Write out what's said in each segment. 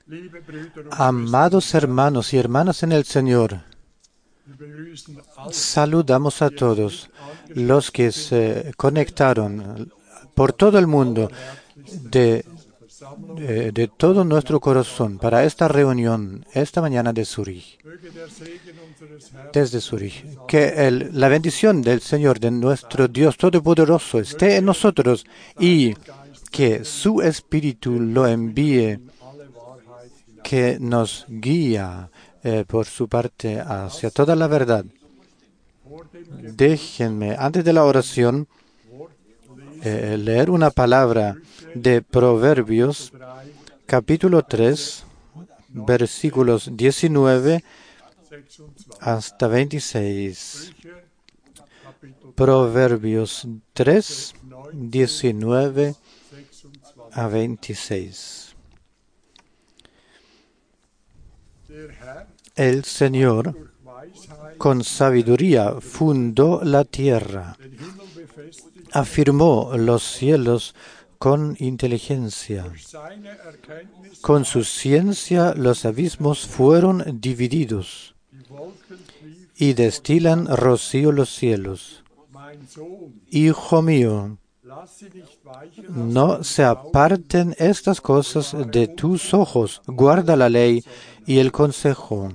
Amados hermanos y hermanas en el Señor, saludamos a todos los que se conectaron por todo el mundo de todo nuestro corazón para esta reunión esta mañana de Zurich, desde Zurich. Que la bendición del Señor, de nuestro Dios Todopoderoso, esté en nosotros y que su Espíritu lo envíe, que nos guía por su parte hacia toda la verdad. Déjenme, antes de la oración, leer una palabra de Proverbios, capítulo 3, versículos 19 hasta 26. Proverbios 3, 19 a 26. El Señor con sabiduría fundó la tierra, afirmó los cielos con inteligencia. Con su ciencia los abismos fueron divididos y destilan rocío los cielos. Hijo mío, no se aparten estas cosas de tus ojos, guarda la ley y el consejo,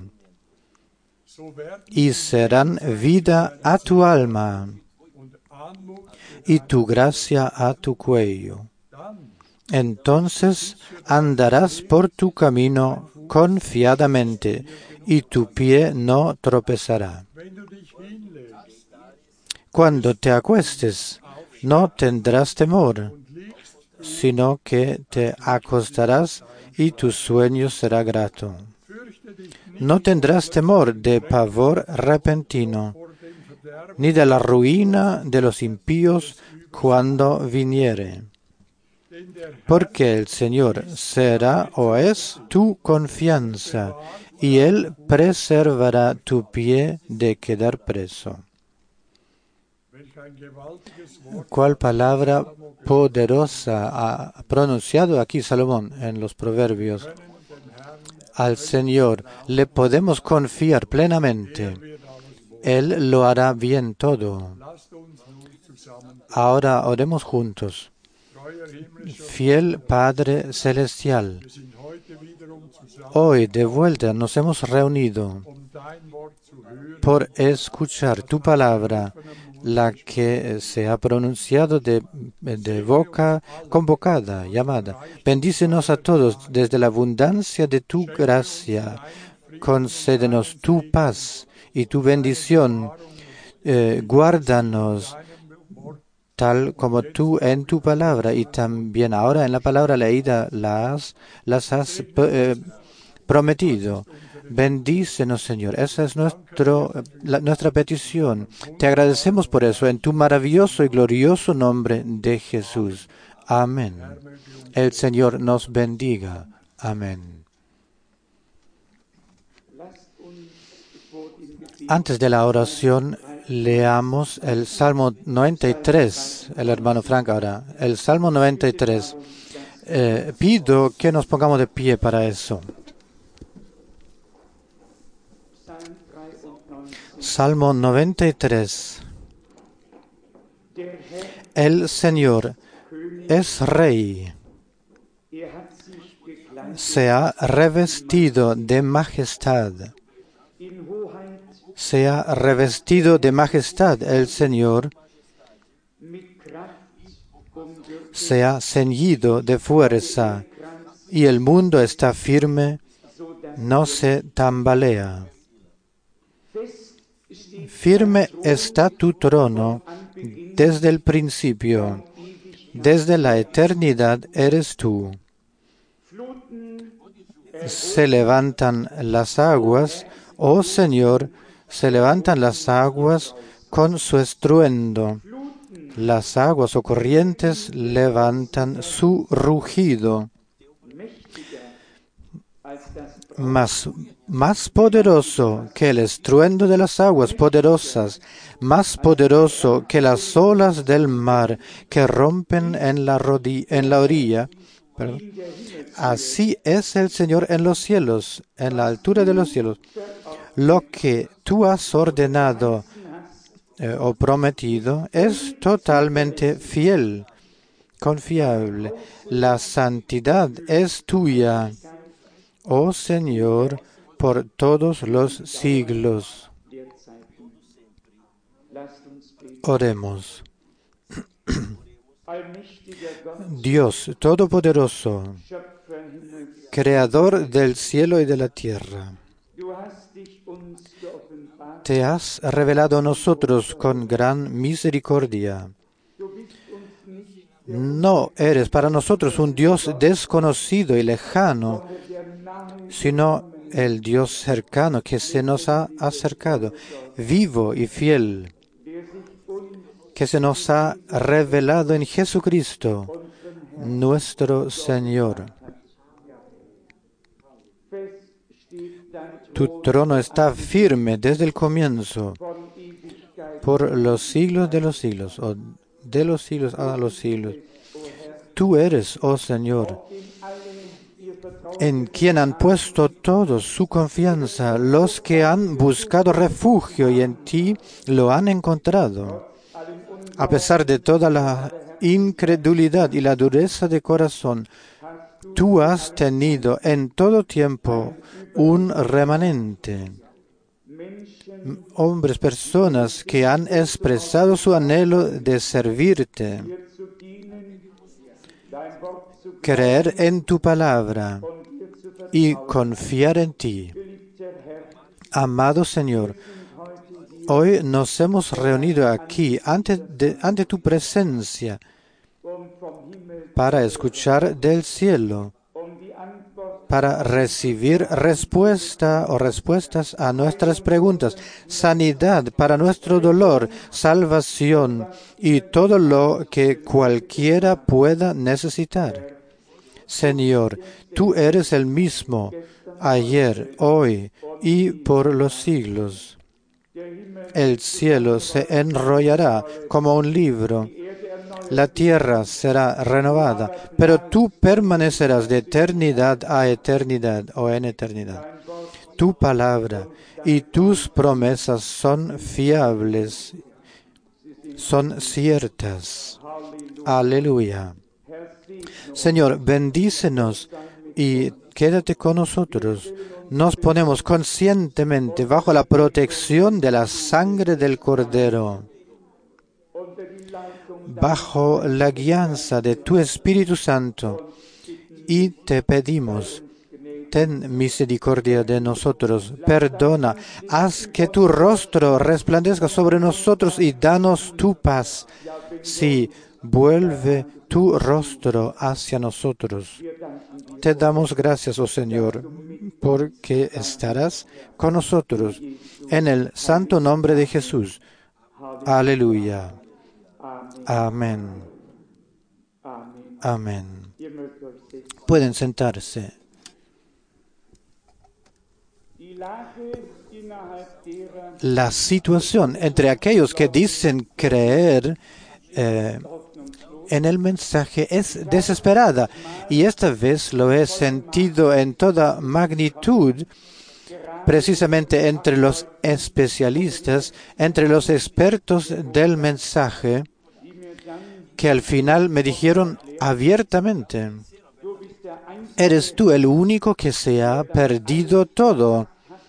y serán vida a tu alma y tu gracia a tu cuello. Entonces andarás por tu camino confiadamente y tu pie no tropezará. Cuando te acuestes, no tendrás temor, sino que te acostarás y tu sueño será grato. No tendrás temor de pavor repentino, ni de la ruina de los impíos cuando viniere. Porque el Señor será o es tu confianza, y Él preservará tu pie de quedar preso. ¿Cuál palabra poderosa ha pronunciado aquí Salomón en los Proverbios? Al Señor le podemos confiar plenamente. Él lo hará bien todo. Ahora oremos juntos. Fiel Padre Celestial, hoy de vuelta nos hemos reunido por escuchar tu palabra, la que se ha pronunciado de boca convocada, llamada. Bendícenos a todos desde la abundancia de tu gracia. Concédenos tu paz y tu bendición. Guárdanos tal como tú en tu palabra y también ahora en la palabra leída las has prometido. Bendícenos, Señor. Esa es nuestra petición. Te agradecemos por eso en tu maravilloso y glorioso nombre de Jesús. Amén. El Señor nos bendiga. Amén. Antes de la oración, leamos el Salmo 93, el hermano Frank ahora. El Salmo 93. Pido que nos pongamos de pie para eso. Salmo 93. El Señor es Rey. Se ha revestido de majestad. Se ha revestido de majestad el Señor. Se ha ceñido de fuerza y el mundo está firme, no se tambalea. Firme está tu trono desde el principio, desde la eternidad eres tú. Se levantan las aguas, oh Señor, se levantan las aguas con su estruendo. Las aguas o corrientes levantan su rugido. Más poderoso que el estruendo de las aguas poderosas, más poderoso que las olas del mar que rompen en la orilla, Perdón. Así es el Señor en los cielos, en la altura de los cielos. Lo que tú has ordenado o prometido es totalmente fiel, confiable. La santidad es tuya, oh Señor, por todos los siglos. Oremos. Dios Todopoderoso, Creador del cielo y de la tierra, te has revelado a nosotros con gran misericordia. No eres para nosotros un Dios desconocido y lejano, sino el Dios cercano que se nos ha acercado, vivo y fiel, que se nos ha revelado en Jesucristo, nuestro Señor. Tu trono está firme desde el comienzo, por los siglos de los siglos, o de los siglos a los siglos. Tú eres, oh Señor, en quien han puesto todos su confianza, los que han buscado refugio y en ti lo han encontrado. A pesar de toda la incredulidad y la dureza de corazón, tú has tenido en todo tiempo un remanente. Hombres, personas que han expresado su anhelo de servirte, creer en tu palabra y confiar en ti. Amado Señor, hoy nos hemos reunido aquí ante tu presencia para escuchar del cielo, para recibir respuestas a nuestras preguntas, sanidad para nuestro dolor, salvación y todo lo que cualquiera pueda necesitar. Señor, tú eres el mismo ayer, hoy y por los siglos. El cielo se enrollará como un libro, la tierra será renovada, pero tú permanecerás de eternidad a eternidad o en eternidad. Tu palabra y tus promesas son fiables, son ciertas. Aleluya. Señor, bendícenos y quédate con nosotros. Nos ponemos conscientemente bajo la protección de la sangre del Cordero, bajo la guianza de tu Espíritu Santo, y te pedimos, ten misericordia de nosotros, perdona, haz que tu rostro resplandezca sobre nosotros y danos tu paz. Sí, vuelve tu rostro hacia nosotros. Te damos gracias, oh Señor, porque estarás con nosotros. En el santo nombre de Jesús. Aleluya. Amén. Amén. Pueden sentarse. La situación entre aquellos que dicen creer en el mensaje es desesperada, y esta vez lo he sentido en toda magnitud, precisamente entre los especialistas, entre los expertos del mensaje, que al final me dijeron abiertamente: eres tú el único que se ha perdido todo,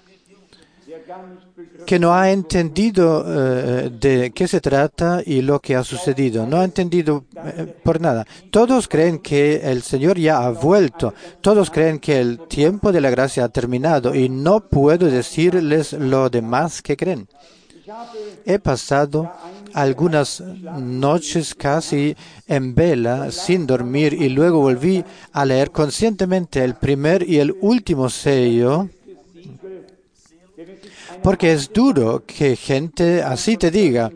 que no ha entendido de qué se trata y lo que ha sucedido. No ha entendido por nada. Todos creen que el Señor ya ha vuelto. Todos creen que el tiempo de la gracia ha terminado y no puedo decirles lo demás que creen. He pasado algunas noches casi en vela, sin dormir, y luego volví a leer conscientemente el primer y el último sello, porque es duro que gente así te diga: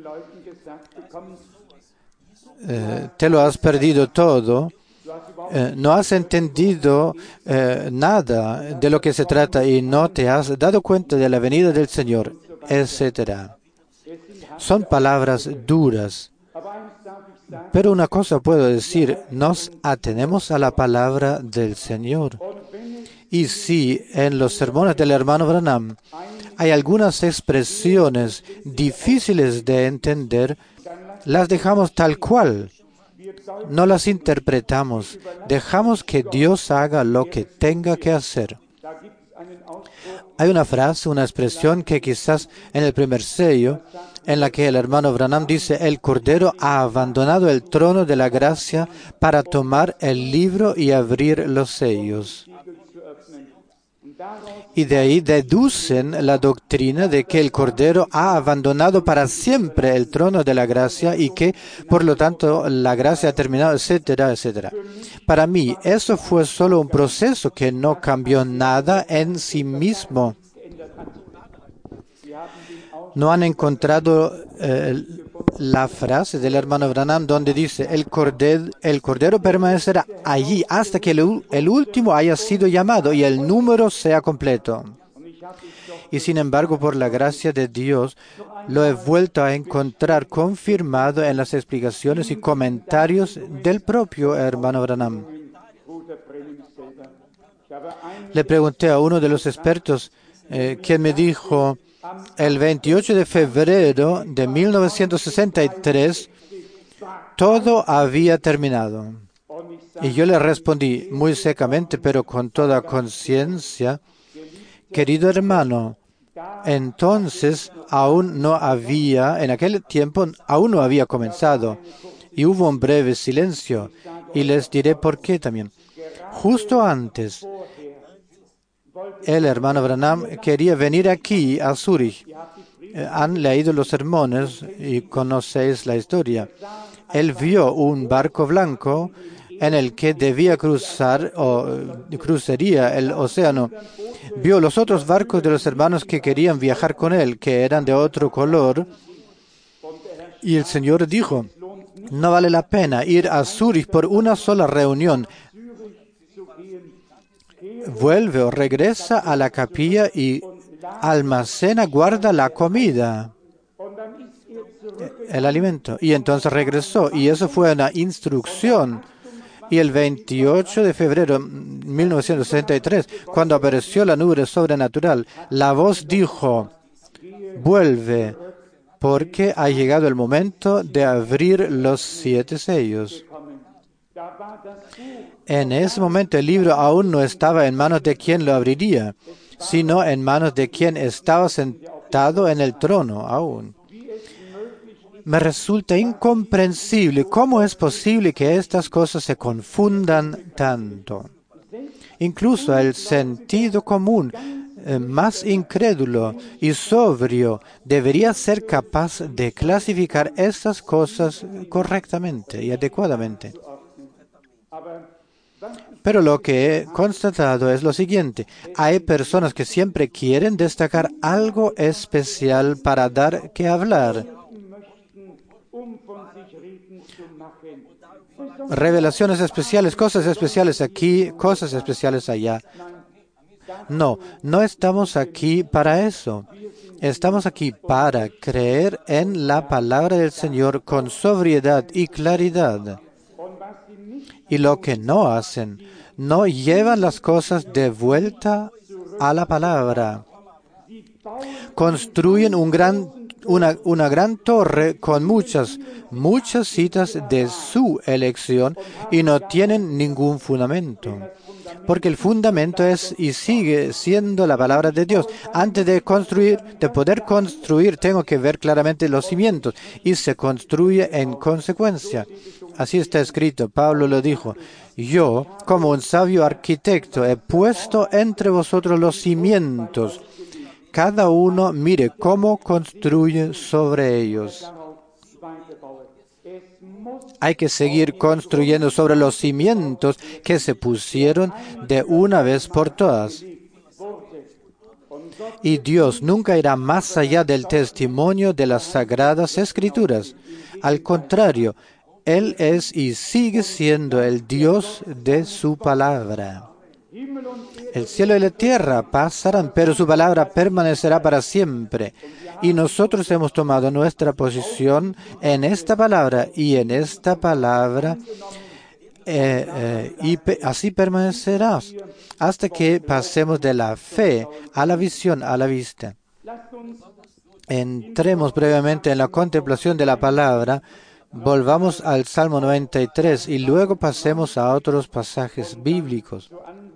te lo has perdido todo, no has entendido nada de lo que se trata y no te has dado cuenta de la venida del Señor, etc. Son palabras duras, Pero una cosa puedo decir, nos atenemos a la palabra del Señor. Y si en los sermones del hermano Branham hay algunas expresiones difíciles de entender, las dejamos tal cual. No las interpretamos. Dejamos que Dios haga lo que tenga que hacer. Hay una frase, una expresión que quizás en el primer sello, en la que el hermano Branham dice, el Cordero ha abandonado el trono de la gracia para tomar el libro y abrir los sellos. Y de ahí deducen la doctrina de que el Cordero ha abandonado para siempre el trono de la gracia y que, por lo tanto, la gracia ha terminado, etcétera, etcétera. Para mí, eso fue solo un proceso que no cambió nada en sí mismo. No han encontrado la frase del hermano Branham donde dice, el cordero permanecerá allí hasta que el último haya sido llamado y el número sea completo. Y sin embargo, por la gracia de Dios, lo he vuelto a encontrar confirmado en las explicaciones y comentarios del propio hermano Branham. Le pregunté a uno de los expertos, quien me dijo, el 28 de febrero de 1963, todo había terminado. Y yo le respondí muy secamente, pero con toda conciencia, querido hermano, entonces en aquel tiempo, aún no había comenzado. Y hubo un breve silencio, y les diré por qué también. Justo antes, el hermano Branham quería venir aquí, a Zúrich. Han leído los sermones y conocéis la historia. Él vio un barco blanco en el que debía cruzar o cruzaría el océano. Vio los otros barcos de los hermanos que querían viajar con él, que eran de otro color. Y el Señor dijo, no vale la pena ir a Zúrich por una sola reunión. Vuelve o regresa a la capilla y guarda la comida, el alimento. Y entonces regresó. Y eso fue una instrucción. Y el 28 de febrero de 1963, cuando apareció la nube sobrenatural, la voz dijo, vuelve, porque ha llegado el momento de abrir los 7 sellos. En ese momento el libro aún no estaba en manos de quien lo abriría, sino en manos de quien estaba sentado en el trono aún. Me resulta incomprensible cómo es posible que estas cosas se confundan tanto. Incluso el sentido común más incrédulo y sobrio debería ser capaz de clasificar estas cosas correctamente y adecuadamente. Pero lo que he constatado es lo siguiente. Hay personas que siempre quieren destacar algo especial para dar que hablar. Revelaciones especiales, cosas especiales aquí, cosas especiales allá. No estamos aquí para eso. Estamos aquí para creer en la palabra del Señor con sobriedad y claridad. Y lo que no hacen, no llevan las cosas de vuelta a la palabra. Construyen una gran torre con muchas citas de su elección y no tienen ningún fundamento. Porque el fundamento es y sigue siendo la palabra de Dios. Antes de poder construir, tengo que ver claramente los cimientos y se construye en consecuencia. Así está escrito, Pablo lo dijo, yo, como un sabio arquitecto, he puesto entre vosotros los cimientos. Cada uno mire cómo construye sobre ellos. Hay que seguir construyendo sobre los cimientos que se pusieron de una vez por todas. Y Dios nunca irá más allá del testimonio de las Sagradas Escrituras. Al contrario, Él es y sigue siendo el Dios de su palabra. El cielo y la tierra pasarán, pero su palabra permanecerá para siempre. Y nosotros hemos tomado nuestra posición en esta palabra y en esta palabra así permanecerás hasta que pasemos de la fe a la visión, a la vista. Entremos brevemente en la contemplación de la palabra, volvamos al Salmo 93 y luego pasemos a otros pasajes bíblicos.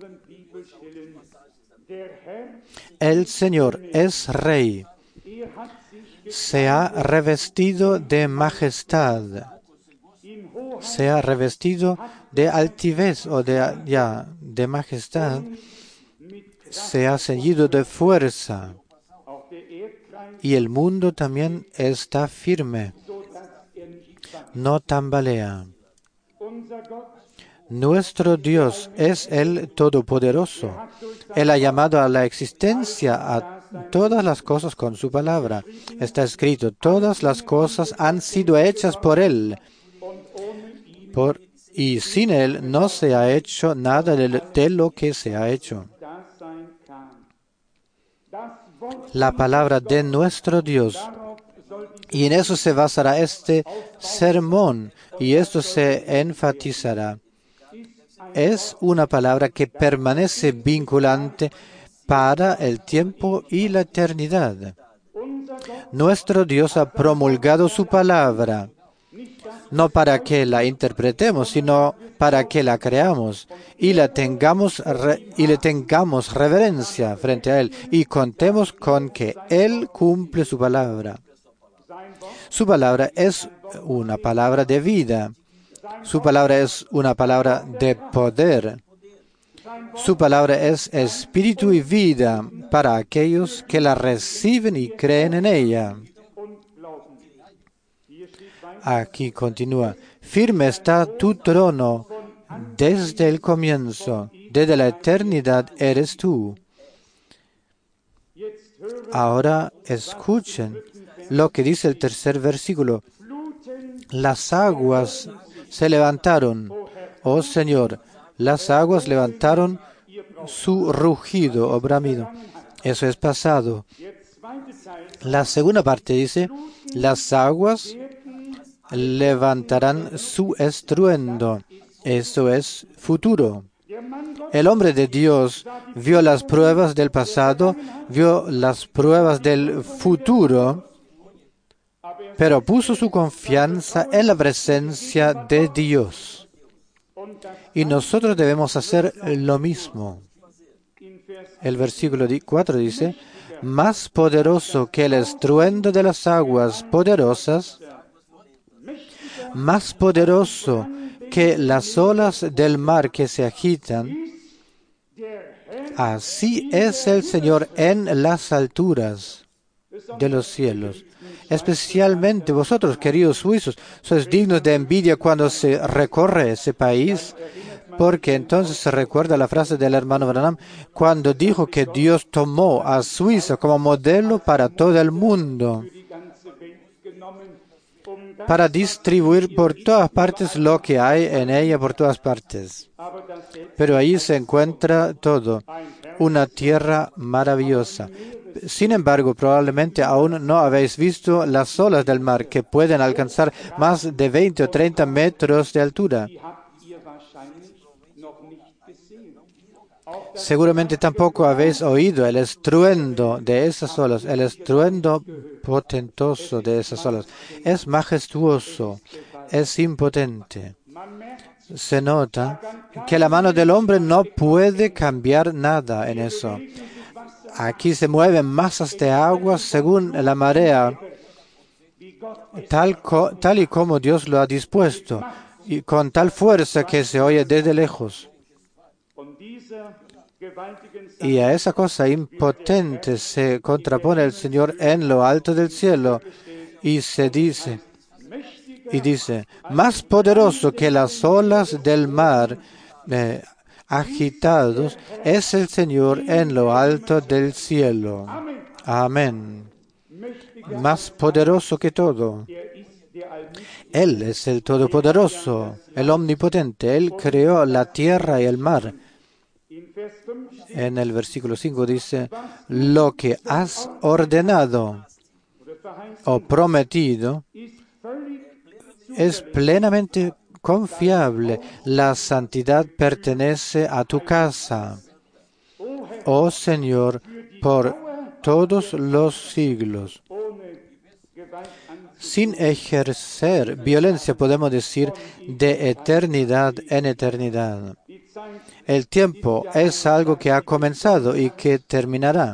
El Señor es Rey, se ha revestido de majestad, se ha revestido de altivez o de majestad, se ha ceñido de fuerza y el mundo también está firme, no tambalea. Nuestro Dios es el Todopoderoso. Él ha llamado a la existencia a todas las cosas con su palabra. Está escrito, todas las cosas han sido hechas por Él. Y sin Él no se ha hecho nada de lo que se ha hecho. La palabra de nuestro Dios. Y en eso se basará este sermón y esto se enfatizará. Es una palabra que permanece vinculante para el tiempo y la eternidad. Nuestro Dios ha promulgado su palabra, no para que la interpretemos, sino para que la creamos y le tengamos reverencia frente a Él y contemos con que Él cumple su palabra. Su palabra es una palabra de vida. Su palabra es una palabra de poder. Su palabra es espíritu y vida para aquellos que la reciben y creen en ella. Aquí continúa. Firme está tu trono desde el comienzo, desde la eternidad eres tú. Ahora escuchen lo que dice el tercer versículo. Las aguas se levantaron, oh Señor, las aguas levantaron su rugido o bramido. Eso es pasado. La segunda parte dice, las aguas levantarán su estruendo. Eso es futuro. El hombre de Dios vio las pruebas del pasado, vio las pruebas del futuro, pero puso su confianza en la presencia de Dios. Y nosotros debemos hacer lo mismo. El versículo 4 dice, más poderoso que el estruendo de las aguas poderosas, más poderoso que las olas del mar que se agitan, así es el Señor en las alturas de los cielos. Especialmente vosotros, queridos suizos, sois dignos de envidia cuando se recorre ese país, porque entonces se recuerda la frase del hermano Branham cuando dijo que Dios tomó a Suiza como modelo para todo el mundo, para distribuir por todas partes lo que hay en ella por todas partes. Pero ahí se encuentra todo, una tierra maravillosa. Sin embargo, probablemente aún no habéis visto las olas del mar que pueden alcanzar más de 20 o 30 metros de altura. Seguramente tampoco habéis oído el estruendo de esas olas, el estruendo potentoso de esas olas. Es majestuoso, es impotente. Se nota que la mano del hombre no puede cambiar nada en eso. Aquí se mueven masas de agua según la marea, tal y como Dios lo ha dispuesto, y con tal fuerza que se oye desde lejos. Y a esa cosa impotente se contrapone el Señor en lo alto del cielo y dice, más poderoso que las olas del mar agitados es el Señor en lo alto del cielo. Amén. Más poderoso que todo. Él es el Todopoderoso, el Omnipotente. Él creó la tierra y el mar. En el versículo 5 dice, lo que has ordenado o prometido es plenamente confiable. La santidad pertenece a tu casa, oh Señor, por todos los siglos. Sin ejercer violencia, podemos decir, de eternidad en eternidad. El tiempo es algo que ha comenzado y que terminará.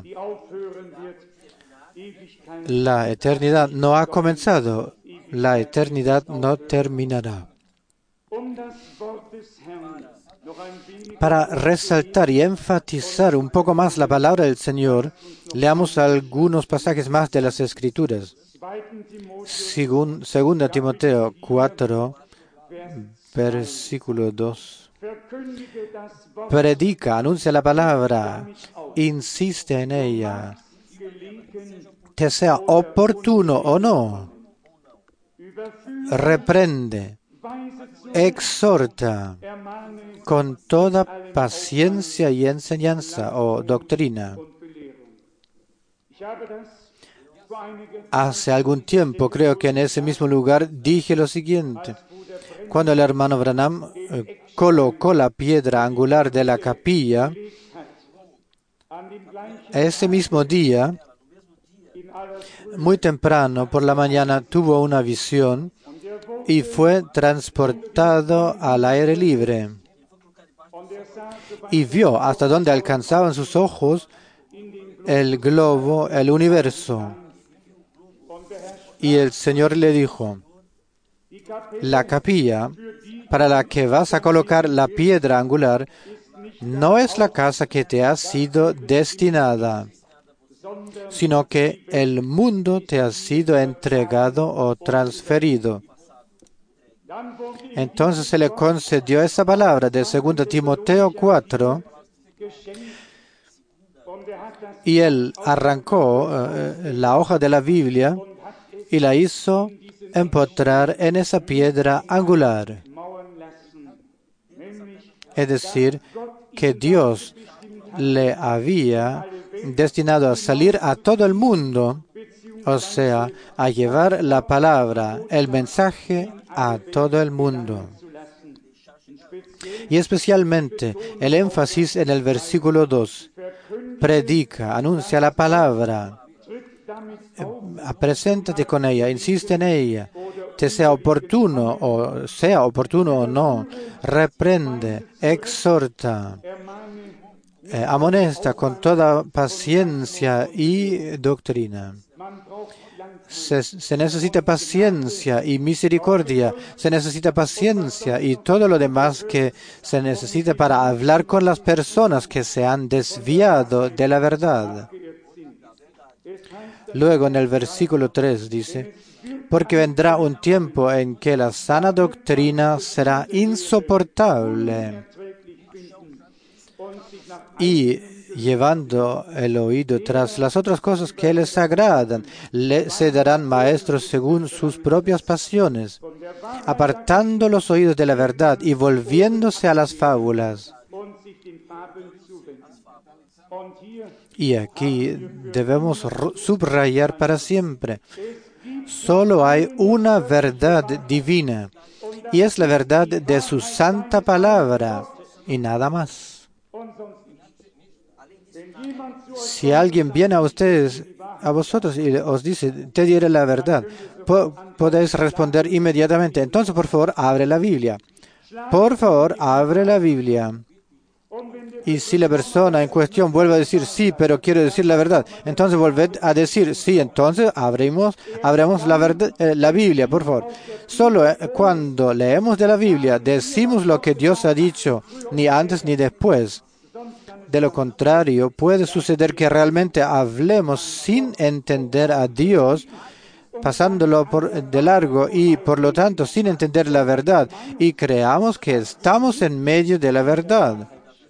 La eternidad no ha comenzado, la eternidad no terminará. Para resaltar y enfatizar un poco más la palabra del Señor, leamos algunos pasajes más de las Escrituras. Segunda Timoteo 4, versículo 2. Predica, anuncia la palabra, insiste en ella, te sea oportuno o no, reprende, exhorta con toda paciencia y enseñanza o doctrina. Hace algún tiempo, creo que en ese mismo lugar, dije lo siguiente. Cuando el hermano Branham colocó la piedra angular de la capilla, ese mismo día, muy temprano por la mañana, tuvo una visión y fue transportado al aire libre. Y vio hasta donde alcanzaban sus ojos el globo, el universo. Y el Señor le dijo, la capilla para la que vas a colocar la piedra angular no es la casa que te ha sido destinada, sino que el mundo te ha sido entregado o transferido. Entonces se le concedió esa palabra de 2 Timoteo 4 y él arrancó la hoja de la Biblia y la hizo empotrar en esa piedra angular. Es decir, que Dios le había destinado a salir a todo el mundo, o sea, a llevar la palabra, el mensaje a todo el mundo. Y especialmente el énfasis en el versículo 2. Predica, anuncia la palabra, preséntate con ella, insiste en ella, te sea oportuno o no, reprende, exhorta, amonesta con toda paciencia y doctrina. Se necesita paciencia y misericordia, se necesita paciencia y todo lo demás que se necesita para hablar con las personas que se han desviado de la verdad. Luego en el versículo 3 dice, porque vendrá un tiempo en que la sana doctrina será insoportable y llevando el oído tras las otras cosas que les agradan, se darán maestros según sus propias pasiones, apartando los oídos de la verdad y volviéndose a las fábulas. Y aquí debemos subrayar para siempre. Solo hay una verdad divina, y es la verdad de su santa palabra, y nada más. Si alguien viene a vosotros y os dice, te diré la verdad, podéis responder inmediatamente, entonces por favor, abre la Biblia. Por favor, abre la Biblia. Y si la persona en cuestión vuelve a decir sí, pero quiero decir la verdad, entonces volved a decir sí, entonces abremos la Biblia, por favor. Solo cuando leemos de la Biblia decimos lo que Dios ha dicho, ni antes ni después. De lo contrario, puede suceder que realmente hablemos sin entender a Dios, pasándolo de largo y, por lo tanto, sin entender la verdad, y creamos que estamos en medio de la verdad.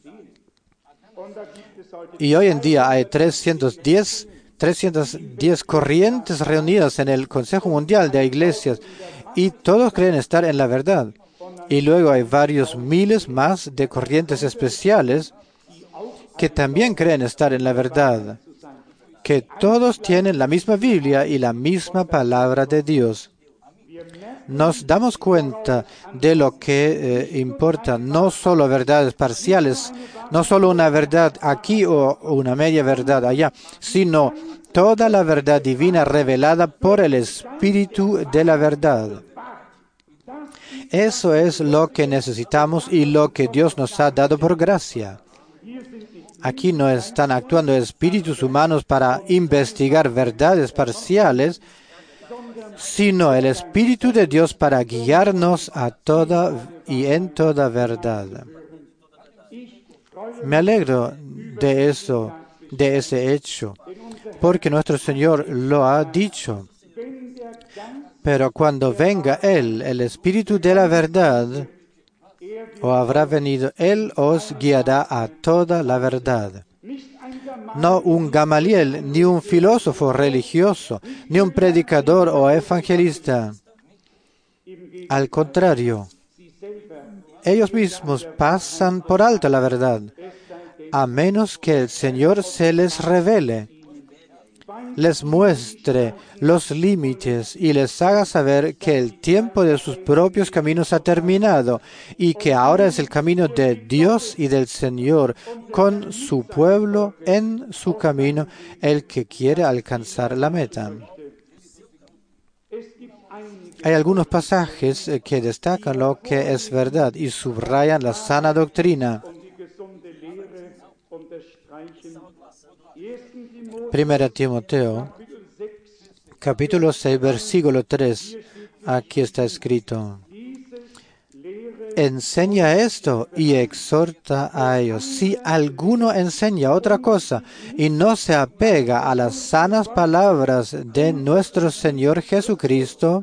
Y hoy en día hay 310 corrientes reunidas en el Consejo Mundial de Iglesias, y todos creen estar en la verdad. Y luego hay varios miles más de corrientes especiales que también creen estar en la verdad, que todos tienen la misma Biblia y la misma palabra de Dios. Nos damos cuenta de lo que importa, no solo verdades parciales, no solo una verdad aquí o una media verdad allá, sino toda la verdad divina revelada por el Espíritu de la verdad. Eso es lo que necesitamos y lo que Dios nos ha dado por gracia. Aquí no están actuando espíritus humanos para investigar verdades parciales, sino el Espíritu de Dios para guiarnos a toda y en toda verdad. Me alegro de eso, de ese hecho, porque nuestro Señor lo ha dicho. Pero cuando venga Él, el Espíritu de la verdad, o habrá venido, Él os guiará a toda la verdad. No un Gamaliel, ni un filósofo religioso, ni un predicador o evangelista. Al contrario, ellos mismos pasan por alto la verdad, a menos que el Señor se les revele, les muestre los límites y les haga saber que el tiempo de sus propios caminos ha terminado y que ahora es el camino de Dios y del Señor con su pueblo en su camino, el que quiere alcanzar la meta. Hay algunos pasajes que destacan lo que es verdad y subrayan la sana doctrina. Primera Timoteo, capítulo 6, versículo 3. Aquí está escrito: enseña esto y exhorta a ellos. Si alguno enseña otra cosa y no se apega a las sanas palabras de nuestro Señor Jesucristo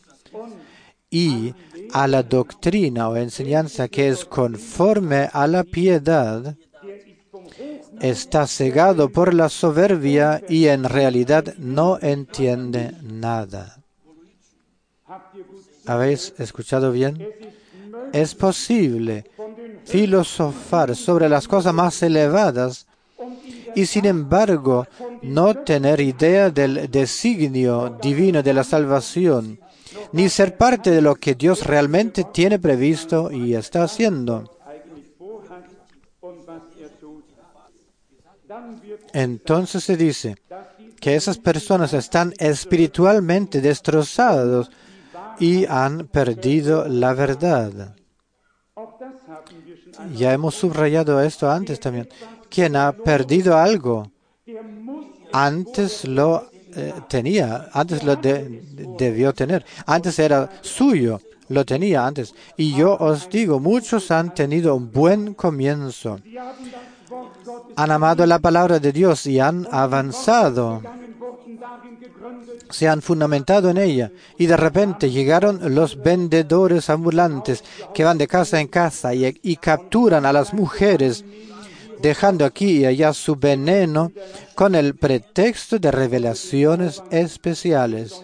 y a la doctrina o enseñanza que es conforme a la piedad, está cegado por la soberbia y en realidad no entiende nada. ¿Habéis escuchado bien? Es posible filosofar sobre las cosas más elevadas y sin embargo no tener idea del designio divino de la salvación, ni ser parte de lo que Dios realmente tiene previsto y está haciendo. Entonces se dice que esas personas están espiritualmente destrozados y han perdido la verdad. Ya hemos subrayado esto antes también. Quien ha perdido algo, antes lo tenía, antes lo debió tener, antes era suyo, lo tenía antes. Y yo os digo, muchos han tenido un buen comienzo. Han amado la palabra de Dios y han avanzado. Se han fundamentado en ella y de repente llegaron los vendedores ambulantes que van de casa en casa y capturan a las mujeres, dejando aquí y allá su veneno con el pretexto de revelaciones especiales.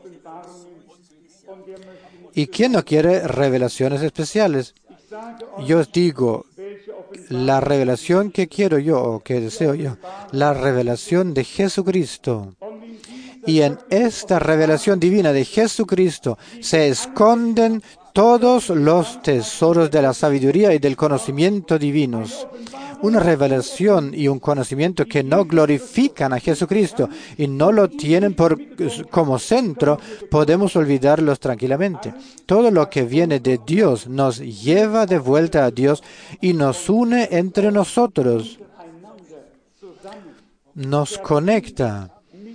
¿Y quién no quiere revelaciones especiales? Yo os digo, la revelación que quiero yo o que deseo yo, la revelación de Jesucristo. Y en esta revelación divina de Jesucristo se esconden todos los tesoros de la sabiduría y del conocimiento divinos. Una revelación y un conocimiento que no glorifican a Jesucristo y no lo tienen como centro, podemos olvidarlos tranquilamente. Todo lo que viene de Dios nos lleva de vuelta a Dios y nos une entre nosotros. Nos conecta.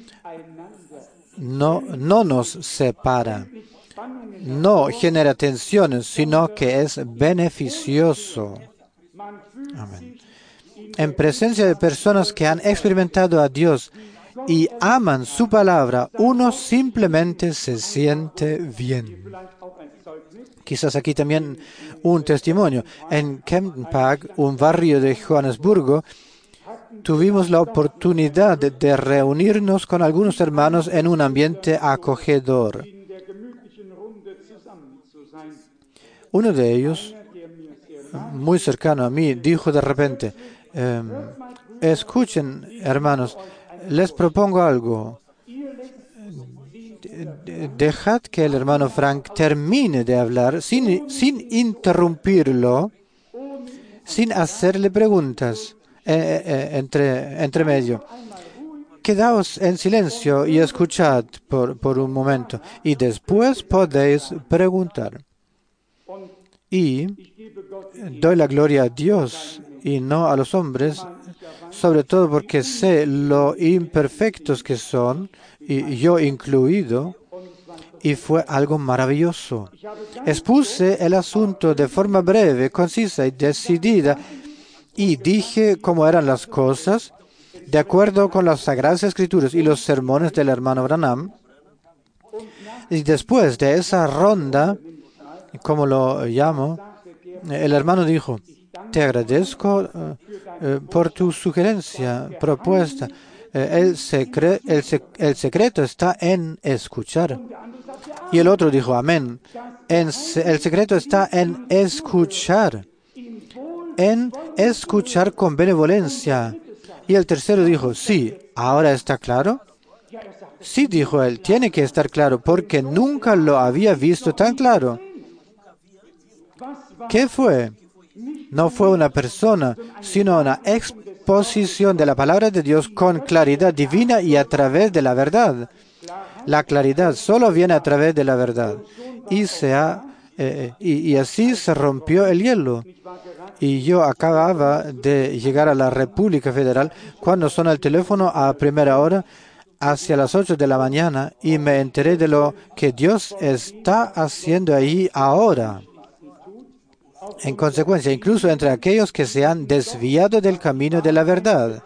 No nos separa, no genera tensiones, sino que es beneficioso. Amén. En presencia de personas que han experimentado a Dios y aman su palabra, uno simplemente se siente bien. Quizás aquí también un testimonio. En Kempton Park, un barrio de Johannesburgo, tuvimos la oportunidad de reunirnos con algunos hermanos en un ambiente acogedor. Uno de ellos, muy cercano a mí, dijo de repente: Escuchen, hermanos, les propongo algo. Dejad que el hermano Frank termine de hablar sin interrumpirlo, sin hacerle preguntas entre medio. Quedaos en silencio y escuchad por un momento, y después podéis preguntar. Y doy la gloria a Dios y no a los hombres, sobre todo porque sé lo imperfectos que son, y yo incluido, y fue algo maravilloso. Expuse el asunto de forma breve, concisa y decidida, y dije cómo eran las cosas, de acuerdo con las Sagradas Escrituras y los sermones del hermano Branham. Y después de esa ronda, como lo llamo, el hermano dijo: te agradezco por tu sugerencia, propuesta. El secreto está en escuchar. Y el otro dijo: amén. El secreto está en escuchar con benevolencia. Y el tercero dijo: sí, ¿ahora está claro? Sí, dijo él, tiene que estar claro, porque nunca lo había visto tan claro. ¿Qué fue? No fue una persona, sino una exposición de la palabra de Dios con claridad divina y a través de la verdad. La claridad solo viene a través de la verdad. Y así se rompió el hielo. Y yo acababa de llegar a la República Federal cuando sonó el teléfono a primera hora, hacia las 8 de la mañana, y me enteré de lo que Dios está haciendo ahí ahora. En consecuencia, incluso entre aquellos que se han desviado del camino de la verdad.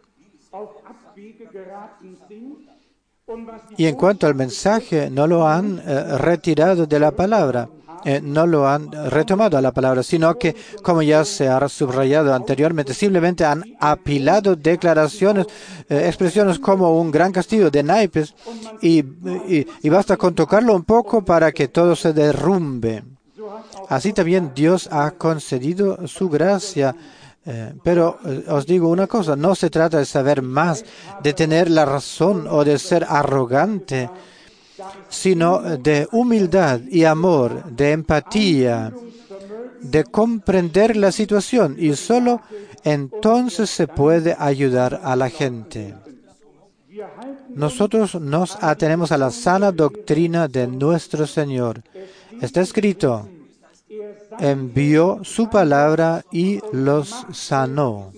Y en cuanto al mensaje, no lo han retirado de la palabra, no lo han retomado a la palabra, sino que, como ya se ha subrayado anteriormente, simplemente han apilado declaraciones, expresiones como un gran castillo de naipes, y basta con tocarlo un poco para que todo se derrumbe. Así también Dios ha concedido su gracia. Pero os digo una cosa, no se trata de saber más, de tener la razón o de ser arrogante, sino de humildad y amor, de empatía, de comprender la situación, y solo entonces se puede ayudar a la gente. Nosotros nos atenemos a la sana doctrina de nuestro Señor. Está escrito: envió su palabra y los sanó.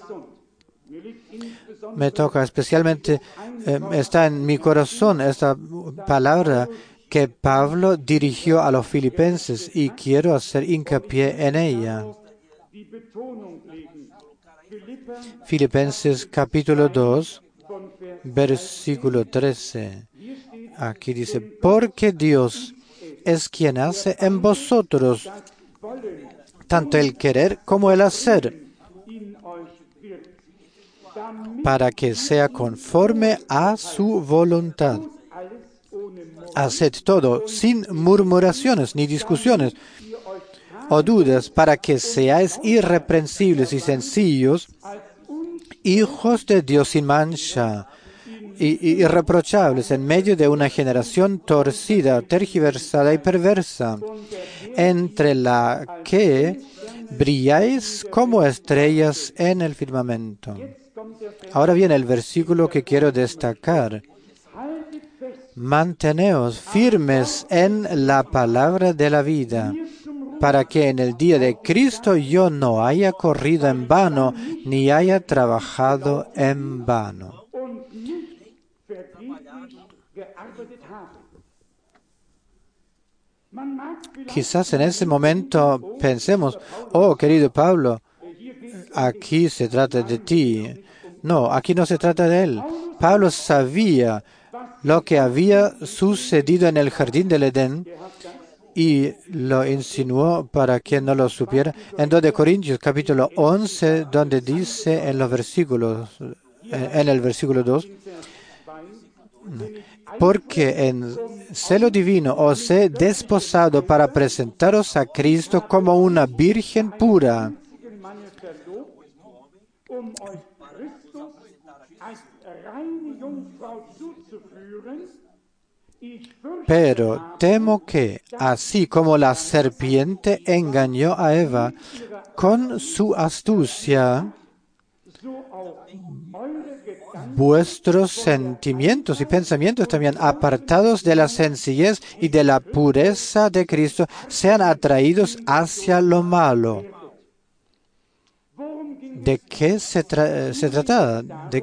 Me toca especialmente, está en mi corazón esta palabra que Pablo dirigió a los filipenses, y quiero hacer hincapié en ella. Filipenses capítulo 2, versículo 13. Aquí dice: porque Dios es quien hace en vosotros tanto el querer como el hacer, para que sea conforme a su voluntad. Haced todo sin murmuraciones ni discusiones o dudas, para que seáis irreprensibles y sencillos, hijos de Dios sin mancha, irreprochables en medio de una generación torcida, tergiversada y perversa, entre la que brilláis como estrellas en el firmamento. Ahora viene el versículo que quiero destacar. Manteneos firmes en la palabra de la vida, para que en el día de Cristo yo no haya corrido en vano, ni haya trabajado en vano. Quizás en ese momento pensemos: oh, querido Pablo, aquí se trata de ti. No, aquí no se trata de él. Pablo sabía lo que había sucedido en el jardín del Edén y lo insinuó para quien no lo supiera. En 2 Corintios capítulo 11, donde dice en el versículo 2, porque en celo divino os he desposado para presentaros a Cristo como una virgen pura. Pero temo que, así como la serpiente engañó a Eva con su astucia, vuestros sentimientos y pensamientos también, apartados de la sencillez y de la pureza de Cristo, sean atraídos hacia lo malo. ¿De qué se trataba?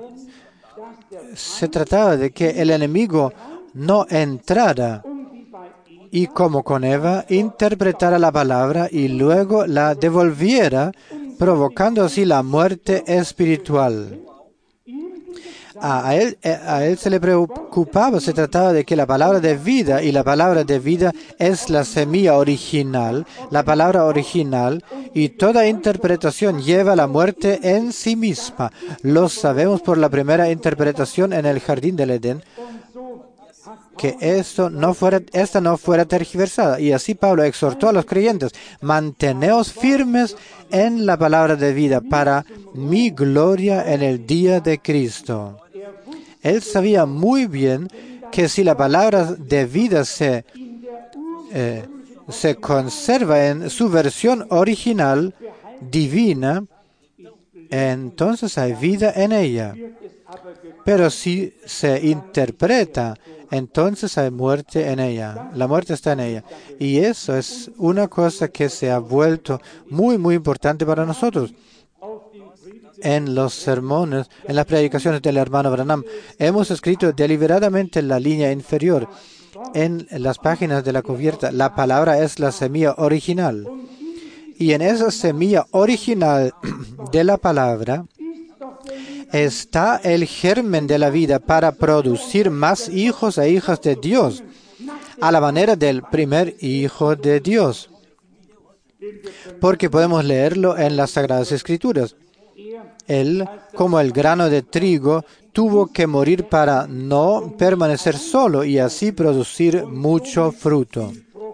Se trataba de que el enemigo no entrara y, como con Eva, interpretara la palabra y luego la devolviera, provocando así la muerte espiritual. A él se le preocupaba, se trataba de que la palabra de vida, y la palabra de vida es la semilla original, la palabra original, y toda interpretación lleva la muerte en sí misma. Lo sabemos por la primera interpretación en el jardín del Edén, que esta no fuera tergiversada. Y así Pablo exhortó a los creyentes: manteneos firmes en la palabra de vida para mi gloria en el día de Cristo. Él sabía muy bien que si la palabra de vida se conserva en su versión original, divina, entonces hay vida en ella. Pero si se interpreta, entonces hay muerte en ella. La muerte está en ella. Y eso es una cosa que se ha vuelto muy, muy importante para nosotros. En los sermones, en las predicaciones del hermano Branham, hemos escrito deliberadamente en la línea inferior, en las páginas de la cubierta: la palabra es la semilla original. Y en esa semilla original de la palabra está el germen de la vida para producir más hijos e hijas de Dios, a la manera del primer hijo de Dios. Porque podemos leerlo en las Sagradas Escrituras. Él, como el grano de trigo, tuvo que morir para no permanecer solo y así producir mucho fruto.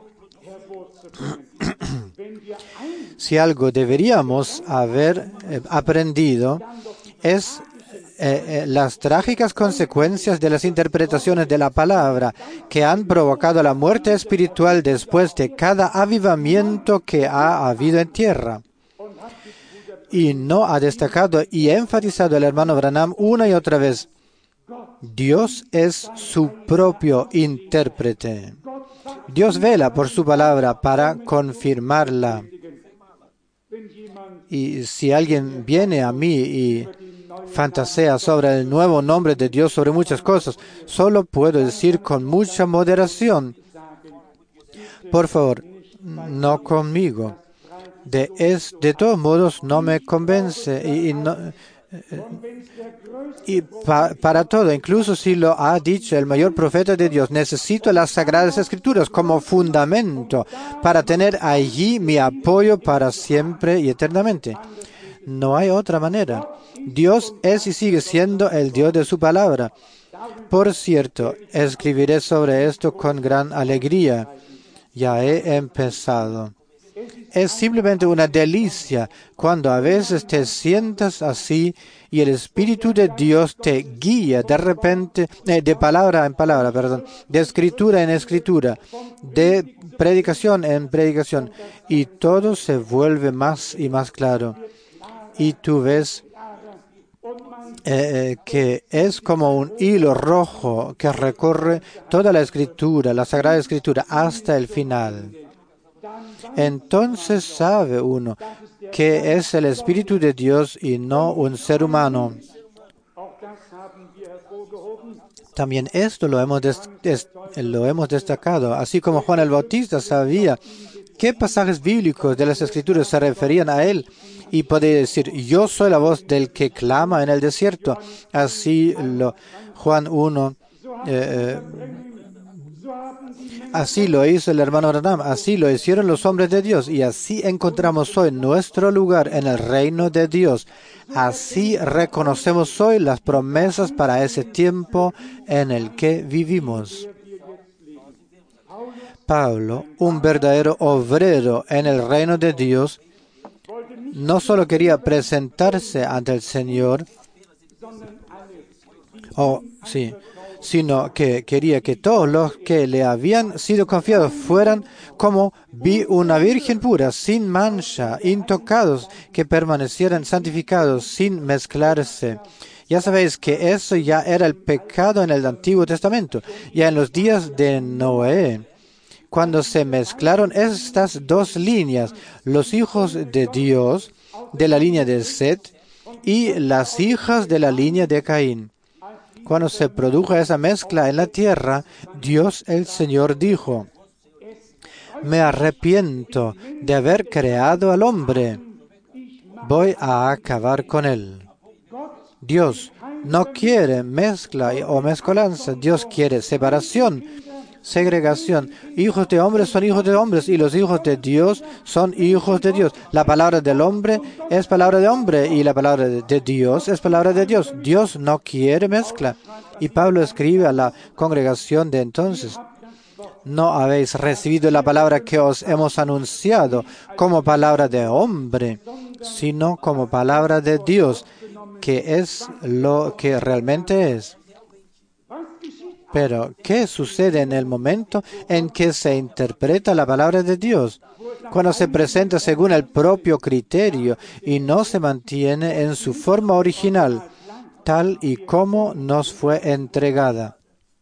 Si algo deberíamos haber aprendido es las trágicas consecuencias de las interpretaciones de la palabra que han provocado la muerte espiritual después de cada avivamiento que ha habido en tierra. Y no ha destacado y enfatizado el hermano Branham una y otra vez: Dios es su propio intérprete. Dios vela por su palabra para confirmarla. Y si alguien viene a mí y fantasea sobre el nuevo nombre de Dios, sobre muchas cosas, solo puedo decir con mucha moderación: por favor, no conmigo. De todos modos, no me convence. Para todo, incluso si lo ha dicho el mayor profeta de Dios, necesito las Sagradas Escrituras como fundamento para tener allí mi apoyo para siempre y eternamente. No hay otra manera. Dios es y sigue siendo el Dios de su palabra. Por cierto, escribiré sobre esto con gran alegría. Ya he empezado. Es simplemente una delicia cuando a veces te sientas así y el Espíritu de Dios te guía de repente, de palabra en palabra, de escritura en escritura, de predicación en predicación, y todo se vuelve más y más claro. Y tú ves que es como un hilo rojo que recorre toda la Escritura, la Sagrada Escritura, hasta el final. Entonces sabe uno que es el Espíritu de Dios y no un ser humano. También esto lo hemos destacado, así como Juan el Bautista sabía qué pasajes bíblicos de las Escrituras se referían a él y podía decir: yo soy la voz del que clama en el desierto. Así Juan 1, así lo hizo el hermano Branham, así lo hicieron los hombres de Dios, y así encontramos hoy nuestro lugar en el reino de Dios. Así reconocemos hoy las promesas para ese tiempo en el que vivimos. Pablo, un verdadero obrero en el reino de Dios, no solo quería presentarse ante el Señor, sino que quería que todos los que le habían sido confiados fueran como una virgen pura, sin mancha, intocados, que permanecieran santificados, sin mezclarse. Ya sabéis que eso ya era el pecado en el Antiguo Testamento, ya en los días de Noé, cuando se mezclaron estas dos líneas, los hijos de Dios, de la línea de Set, y las hijas de la línea de Caín. Cuando se produjo esa mezcla en la tierra, Dios el Señor dijo: me arrepiento de haber creado al hombre. Voy a acabar con él. Dios no quiere mezcla o mezcolanza. Dios quiere separación, segregación. Hijos de hombres son hijos de hombres y los hijos de Dios son hijos de Dios. La palabra del hombre es palabra de hombre y la palabra de Dios es palabra de Dios. Dios no quiere mezcla. Y Pablo escribe a la congregación de entonces: no habéis recibido la palabra que os hemos anunciado como palabra de hombre, sino como palabra de Dios, que es lo que realmente es. Pero, ¿qué sucede en el momento en que se interpreta la palabra de Dios? Cuando se presenta según el propio criterio y no se mantiene en su forma original, tal y como nos fue entregada.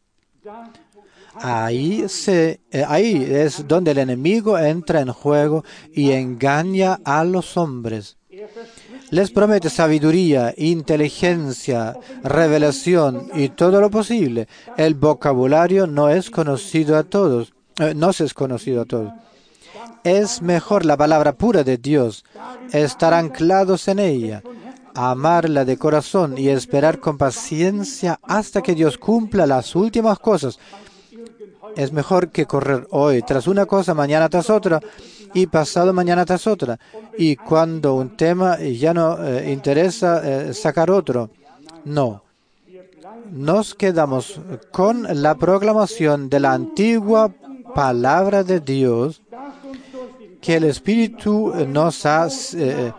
Ahí es donde el enemigo entra en juego y engaña a los hombres. Les promete sabiduría, inteligencia, revelación y todo lo posible. El vocabulario no es conocido a todos. No se es conocido a todos. Es mejor la palabra pura de Dios, estar anclados en ella, amarla de corazón y esperar con paciencia hasta que Dios cumpla las últimas cosas. Es mejor que correr hoy tras una cosa, mañana tras otra y pasado mañana tras otra. Y cuando un tema ya no interesa, sacar otro. No. Nos quedamos con la proclamación de la antigua palabra de Dios que el Espíritu nos hace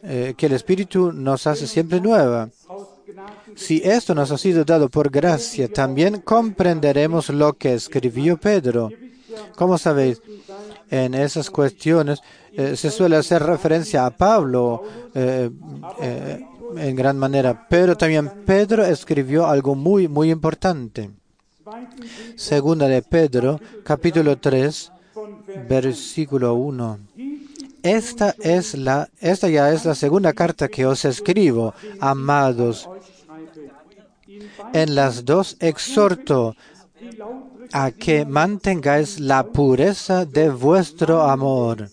siempre nueva. Si esto nos ha sido dado por gracia, también comprenderemos lo que escribió Pedro. Como sabéis, en esas cuestiones se suele hacer referencia a Pablo en gran manera, pero también Pedro escribió algo muy, muy importante. Segunda de Pedro, capítulo 3, versículo 1. Esta ya es la segunda carta que os escribo, amados. En las dos exhorto a que mantengáis la pureza de vuestro amor.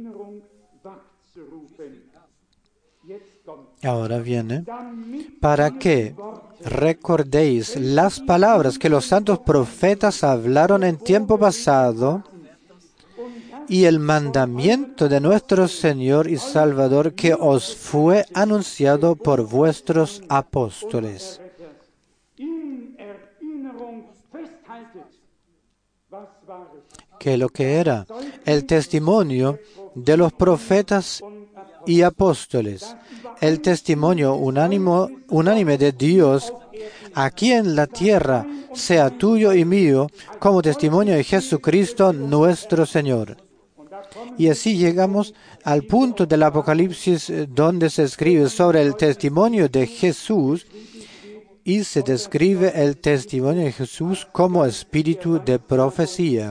Ahora viene, para que recordéis las palabras que los santos profetas hablaron en tiempo pasado y el mandamiento de nuestro Señor y Salvador que os fue anunciado por vuestros apóstoles. Que lo que era el testimonio de los profetas y apóstoles, el testimonio unánime de Dios aquí en la tierra, sea tuyo y mío, como testimonio de Jesucristo nuestro Señor. Y así llegamos al punto del Apocalipsis donde se escribe sobre el testimonio de Jesús y se describe el testimonio de Jesús como espíritu de profecía.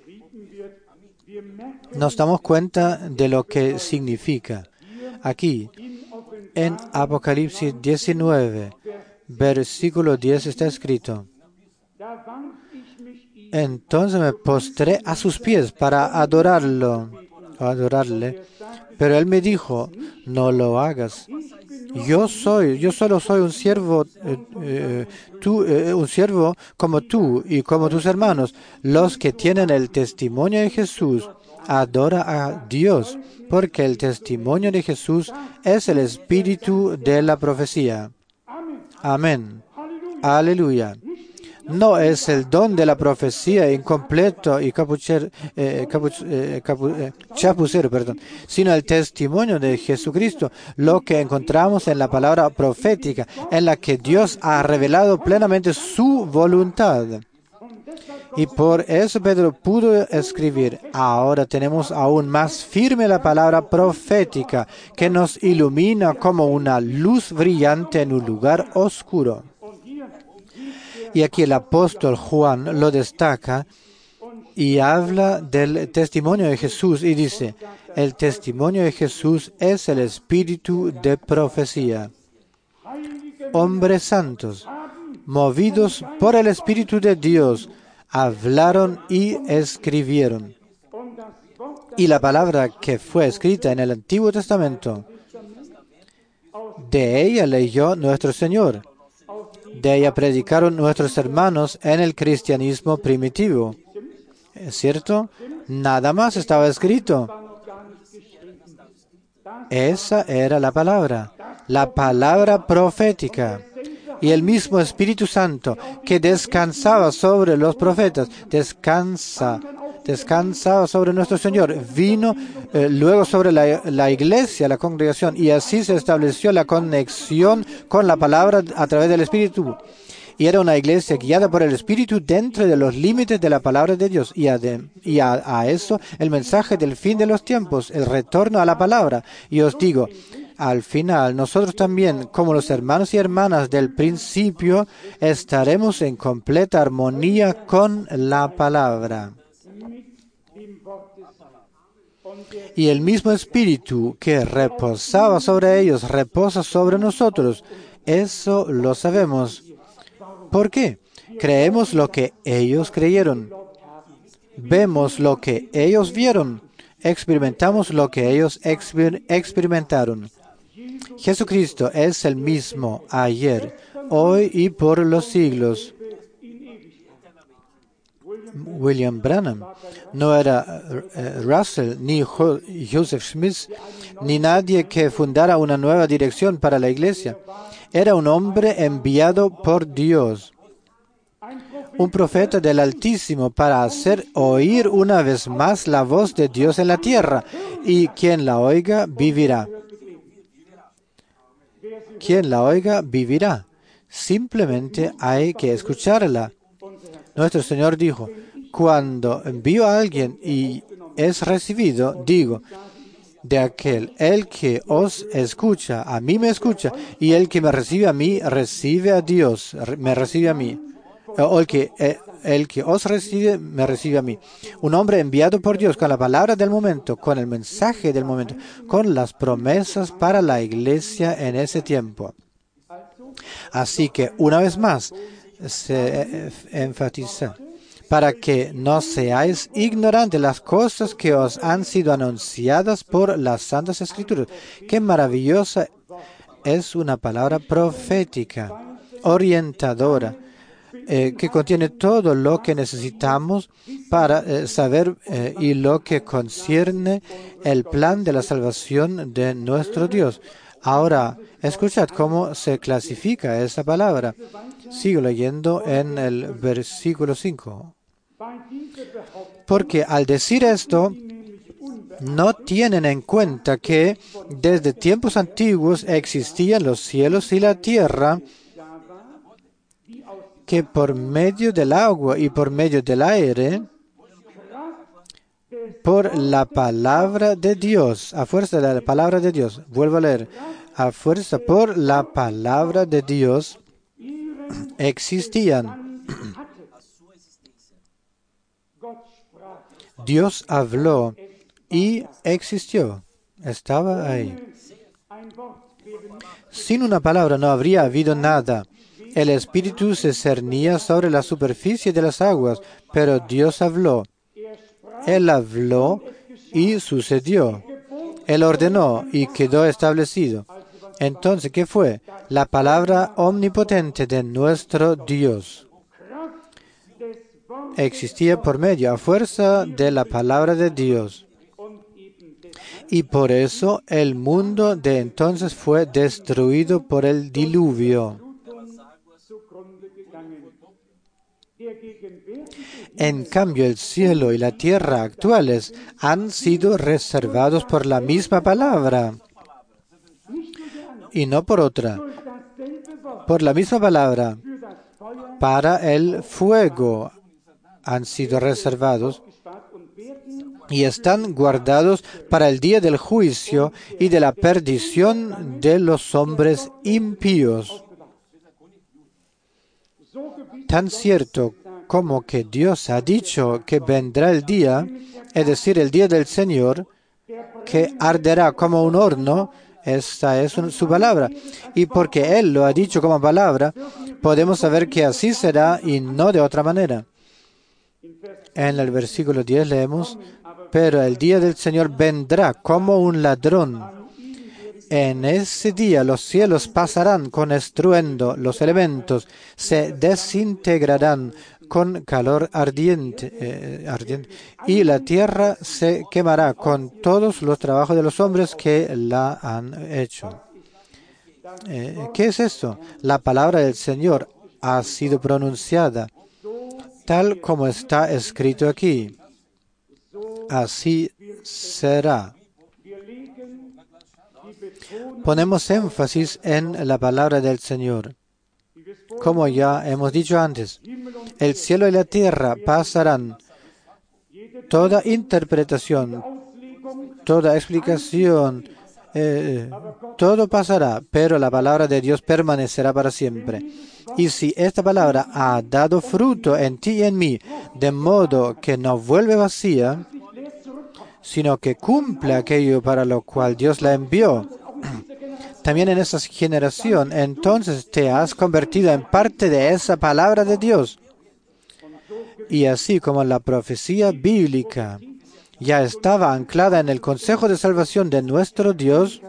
Nos damos cuenta de lo que significa. Aquí, en Apocalipsis 19, versículo 10 está escrito: entonces me postré a sus pies para adorarle, pero él me dijo: no lo hagas. Yo solo soy un siervo, un siervo como tú y como tus hermanos, los que tienen el testimonio de Jesús. Adora a Dios, porque el testimonio de Jesús es el espíritu de la profecía. Amén. Aleluya. no es el don de la profecía incompleto y chapucero, sino el testimonio de Jesucristo, lo que encontramos en la palabra profética, en la que Dios ha revelado plenamente su voluntad. Y por eso Pedro pudo escribir: ahora tenemos aún más firme la palabra profética, que nos ilumina como una luz brillante en un lugar oscuro. Y aquí el apóstol Juan lo destaca y habla del testimonio de Jesús y dice: el testimonio de Jesús es el espíritu de profecía. Hombres santos, movidos por el Espíritu de Dios, hablaron y escribieron. Y la palabra que fue escrita en el Antiguo Testamento, de ella leyó nuestro Señor. De ella predicaron nuestros hermanos en el cristianismo primitivo. ¿Es cierto? Nada más estaba escrito. Esa era la palabra profética. Y el mismo Espíritu Santo que descansaba sobre los profetas, descansaba sobre nuestro Señor, vino luego sobre la iglesia, la congregación, y así se estableció la conexión con la palabra a través del Espíritu. Y era una iglesia guiada por el Espíritu dentro de los límites de la palabra de Dios. Y a eso el mensaje del fin de los tiempos, el retorno a la palabra. Y os digo, al final, nosotros también, como los hermanos y hermanas del principio, estaremos en completa armonía con la palabra. Y el mismo Espíritu que reposaba sobre ellos, reposa sobre nosotros. Eso lo sabemos. ¿Por qué? Creemos lo que ellos creyeron. Vemos lo que ellos vieron. Experimentamos lo que ellos experimentaron. Jesucristo es el mismo ayer, hoy y por los siglos. William Branham no era Russell, ni Joseph Smith, ni nadie que fundara una nueva dirección para la iglesia. Era un hombre enviado por Dios, un profeta del Altísimo, para hacer oír una vez más la voz de Dios en la tierra, y quien la oiga vivirá. Quien la oiga vivirá. Simplemente hay que escucharla. Nuestro Señor dijo: cuando envío a alguien y es recibido, digo, de aquel, el que os escucha, a mí me escucha, y el que me recibe a mí, recibe a Dios, me recibe a mí. O el que os recibe, me recibe a mí. Un hombre enviado por Dios con la palabra del momento, con el mensaje del momento, con las promesas para la iglesia en ese tiempo. Así que, una vez más, se enfatiza: para que no seáis ignorantes las cosas que os han sido anunciadas por las Santas Escrituras. Qué maravillosa es una palabra profética, orientadora, que contiene todo lo que necesitamos para saber y lo que concierne el plan de la salvación de nuestro Dios. Ahora, escuchad cómo se clasifica esa palabra. Sigo leyendo en el versículo 5. Porque al decir esto, no tienen en cuenta que desde tiempos antiguos existían los cielos y la tierra, que por medio del agua y por medio del aire, por la palabra de Dios, a fuerza de la palabra de Dios, vuelvo a leer, a fuerza por la palabra de Dios, existían. Dios habló y existió. Estaba ahí. Sin una palabra no habría habido nada. El Espíritu se cernía sobre la superficie de las aguas, pero Dios habló. Él habló y sucedió. Él ordenó y quedó establecido. Entonces, ¿qué fue? La palabra omnipotente de nuestro Dios. Existía por medio, a fuerza de la palabra de Dios. Y por eso el mundo de entonces fue destruido por el diluvio. En cambio, el cielo y la tierra actuales han sido reservados por la misma palabra y no por otra. Por la misma palabra, para el fuego han sido reservados y están guardados para el día del juicio y de la perdición de los hombres impíos. Tan cierto como que Dios ha dicho que vendrá el día, es decir, el día del Señor, que arderá como un horno. Esta es su palabra. Y porque Él lo ha dicho como palabra, podemos saber que así será y no de otra manera. En el versículo 10 leemos, pero el día del Señor vendrá como un ladrón. En ese día los cielos pasarán con estruendo, los elementos se desintegrarán con calor ardiente, y la tierra se quemará con todos los trabajos de los hombres que la han hecho. ¿Qué es esto? La palabra del Señor ha sido pronunciada tal como está escrito aquí. Así será. Ponemos énfasis en la palabra del Señor. Como ya hemos dicho antes, el cielo y la tierra pasarán. Toda interpretación, toda explicación, todo pasará, pero la palabra de Dios permanecerá para siempre. Y si esta palabra ha dado fruto en ti y en mí, de modo que no vuelve vacía, sino que cumple aquello para lo cual Dios la envió, también en esa generación, entonces te has convertido en parte de esa palabra de Dios. Y así como la profecía bíblica ya estaba anclada en el consejo de salvación de nuestro Dios,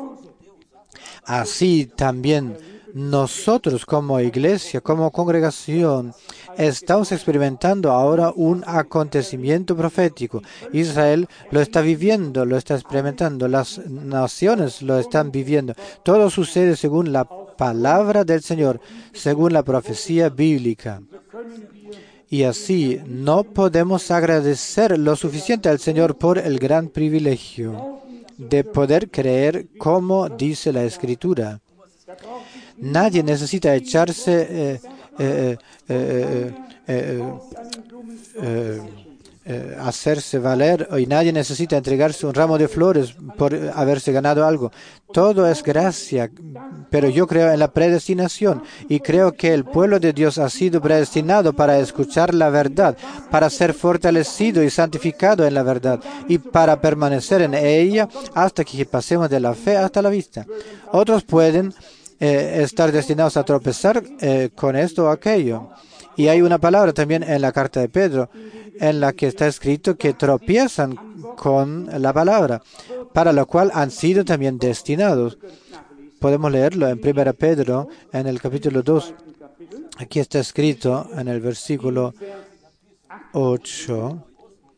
así también nosotros como iglesia, como congregación, estamos experimentando ahora un acontecimiento profético. Israel lo está viviendo, lo está experimentando, las naciones lo están viviendo. Todo sucede según la palabra del Señor, según la profecía bíblica. Y así no podemos agradecer lo suficiente al Señor por el gran privilegio de poder creer como dice la Escritura. Nadie necesita echarse hacerse valer y nadie necesita entregarse un ramo de flores por haberse ganado algo. Todo es gracia, pero yo creo en la predestinación y creo que el pueblo de Dios ha sido predestinado para escuchar la verdad, para ser fortalecido y santificado en la verdad y para permanecer en ella hasta que pasemos de la fe hasta la vista. Otros pueden estar destinados a tropezar con esto o aquello. Y hay una palabra también en la carta de Pedro en la que está escrito que tropiezan con la palabra, para lo cual han sido también destinados. Podemos leerlo en 1 Pedro, en el capítulo 2. Aquí está escrito en el versículo 8.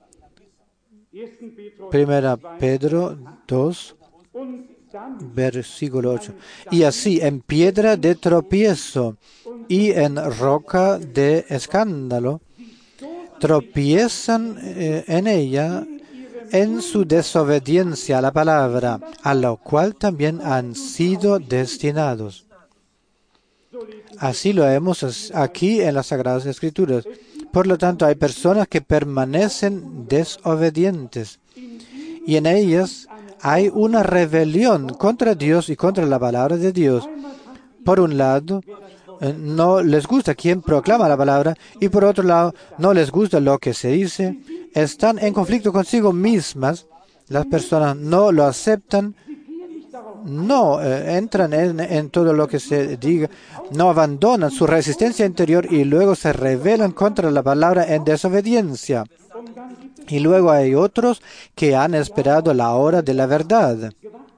1 Pedro 2. Versículo 8. Y así en piedra de tropiezo y en roca de escándalo, tropiezan en ella en su desobediencia a la palabra, a lo cual también han sido destinados. Así lo vemos aquí en las Sagradas Escrituras. Por lo tanto, hay personas que permanecen desobedientes y en ellas hay una rebelión contra Dios y contra la palabra de Dios. Por un lado, no les gusta quien proclama la palabra y por otro lado, no les gusta lo que se dice. Están en conflicto consigo mismas. Las personas no lo aceptan, no entran en todo lo que se diga, no abandonan su resistencia interior y luego se rebelan contra la palabra en desobediencia. Y luego hay otros que han esperado la hora de la verdad.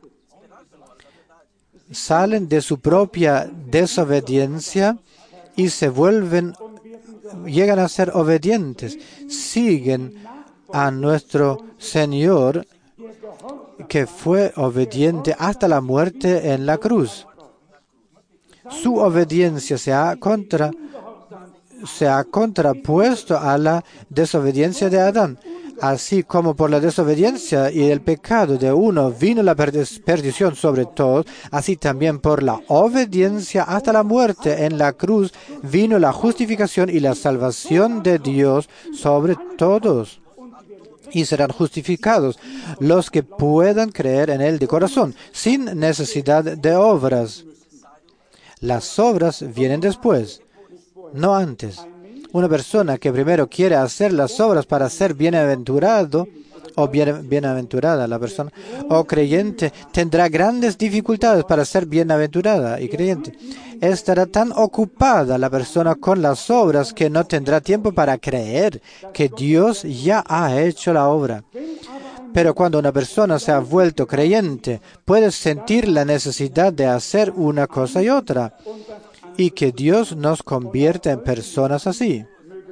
Salen de su propia desobediencia y llegan a ser obedientes. Siguen a nuestro Señor, que fue obediente hasta la muerte en la cruz. Su obediencia se ha contrapuesto a la desobediencia de Adán. Así como por la desobediencia y el pecado de uno vino la perdición sobre todos, así también por la obediencia hasta la muerte en la cruz vino la justificación y la salvación de Dios sobre todos. Y serán justificados los que puedan creer en Él de corazón, sin necesidad de obras. Las obras vienen después, no antes. Una persona que primero quiere hacer las obras para ser bienaventurado, o bienaventurada la persona, o creyente, tendrá grandes dificultades para ser bienaventurada y creyente. Estará tan ocupada la persona con las obras que no tendrá tiempo para creer que Dios ya ha hecho la obra. Pero cuando una persona se ha vuelto creyente, puede sentir la necesidad de hacer una cosa y otra, y que Dios nos convierta en personas así.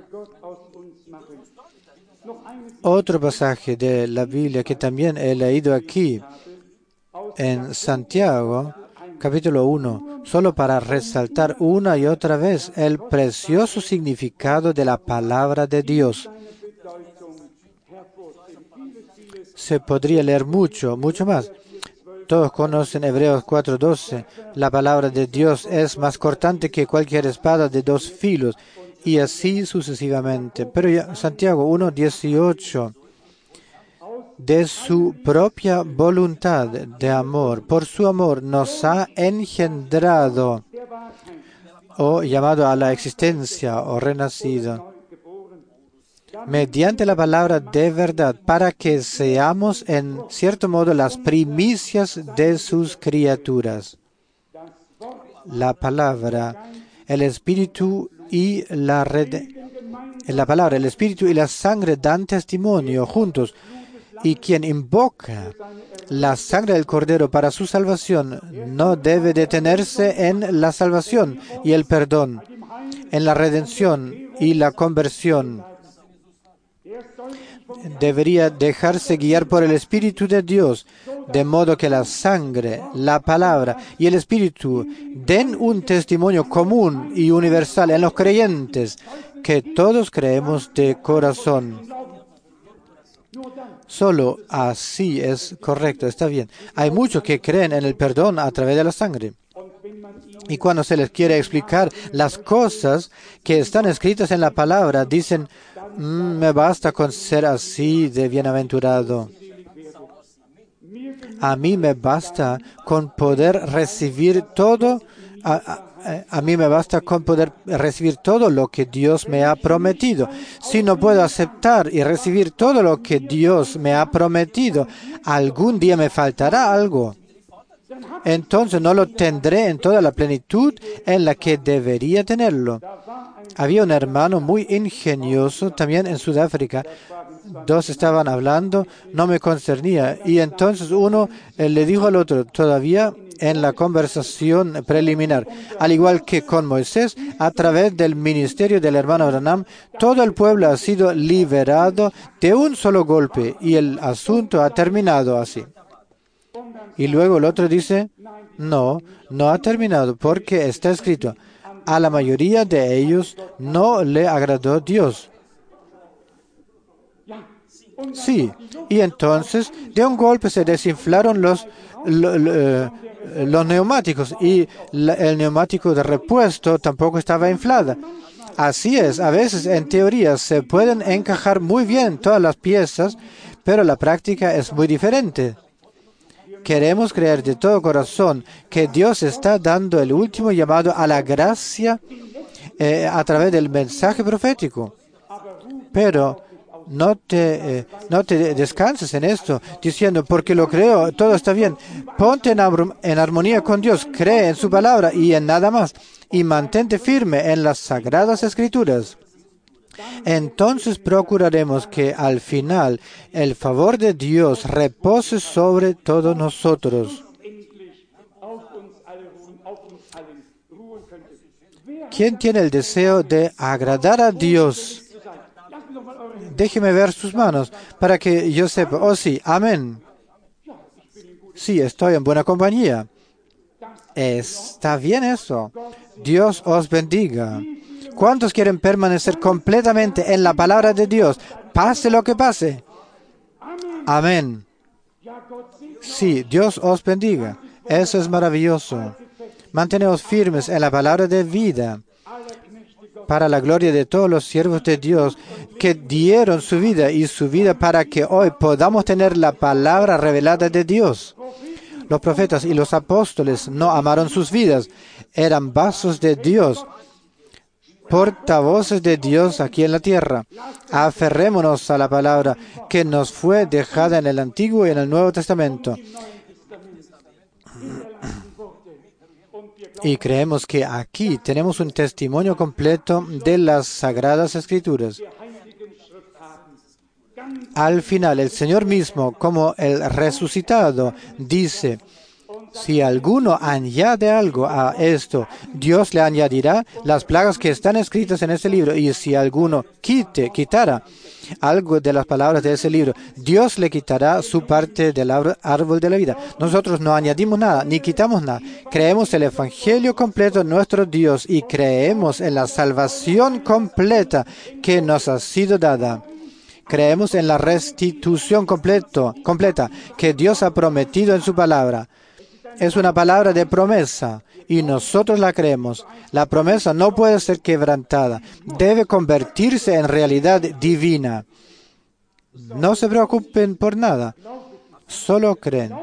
Otro pasaje de la Biblia que también he leído aquí, en Santiago, capítulo 1, solo para resaltar una y otra vez el precioso significado de la palabra de Dios. Se podría leer mucho más. Todos conocen Hebreos 4:12. La palabra de Dios es más cortante que cualquier espada de dos filos, y así sucesivamente. Pero ya, Santiago 1:18. De su propia voluntad de amor, por su amor, nos ha engendrado, o llamado a la existencia, o renacido, mediante la palabra de verdad, para que seamos en cierto modo las primicias de sus criaturas. La palabra, el Espíritu y el Espíritu y la sangre dan testimonio juntos, y quien invoca la sangre del Cordero para su salvación no debe detenerse en la salvación y el perdón, en la redención y la conversión. Debería dejarse guiar por el Espíritu de Dios, de modo que la sangre, la palabra y el Espíritu den un testimonio común y universal en los creyentes, que todos creemos de corazón. Solo así es correcto, está bien. Hay muchos que creen en el perdón a través de la sangre. Y cuando se les quiere explicar las cosas que están escritas en la palabra, dicen, me basta con ser así de bienaventurado. A mí me basta con poder recibir todo. A mí me basta con poder recibir todo lo que Dios me ha prometido. Si no puedo aceptar y recibir todo lo que Dios me ha prometido, algún día me faltará algo. Entonces no lo tendré en toda la plenitud en la que debería tenerlo. Había un hermano muy ingenioso también en Sudáfrica. Dos estaban hablando, no me concernía. Y entonces uno le dijo al otro, todavía en la conversación preliminar, al igual que con Moisés, a través del ministerio del hermano Branham, todo el pueblo ha sido liberado de un solo golpe y el asunto ha terminado así. Y luego el otro dice, no ha terminado porque está escrito, a la mayoría de ellos no le agradó Dios. Sí, y entonces de un golpe se desinflaron los neumáticos y el neumático de repuesto tampoco estaba inflada. Así es, a veces en teoría se pueden encajar muy bien todas las piezas, pero la práctica es muy diferente. Queremos creer de todo corazón que Dios está dando el último llamado a la gracia a través del mensaje profético. Pero no te descanses en esto, diciendo, porque lo creo, todo está bien. Ponte en armonía con Dios, cree en su palabra y en nada más, y mantente firme en las sagradas escrituras. Entonces procuraremos que al final el favor de Dios repose sobre todos nosotros. ¿Quién tiene el deseo de agradar a Dios? Déjeme ver sus manos para que yo sepa. Oh, sí, amén. Sí, estoy en buena compañía. Está bien eso. Dios os bendiga. ¿Cuántos quieren permanecer completamente en la palabra de Dios? Pase lo que pase. Amén. Sí, Dios os bendiga. Eso es maravilloso. Manteneos firmes en la palabra de vida, para la gloria de todos los siervos de Dios que dieron su vida y su vida para que hoy podamos tener la palabra revelada de Dios. Los profetas y los apóstoles no amaron sus vidas, eran vasos de Dios, portavoces de Dios aquí en la tierra. Aferrémonos a la palabra que nos fue dejada en el Antiguo y en el Nuevo Testamento. Y creemos que aquí tenemos un testimonio completo de las Sagradas Escrituras. Al final, el Señor mismo, como el resucitado, dice: si alguno añade algo a esto, Dios le añadirá las plagas que están escritas en este libro. Y si alguno quitara algo de las palabras de ese libro, Dios le quitará su parte del árbol de la vida. Nosotros no añadimos nada, ni quitamos nada. Creemos el Evangelio completo de nuestro Dios y creemos en la salvación completa que nos ha sido dada. Creemos en la restitución completa que Dios ha prometido en su palabra. Es una palabra de promesa y nosotros la creemos. La promesa no puede ser quebrantada. Debe convertirse en realidad divina. No se preocupen por nada. Solo crean.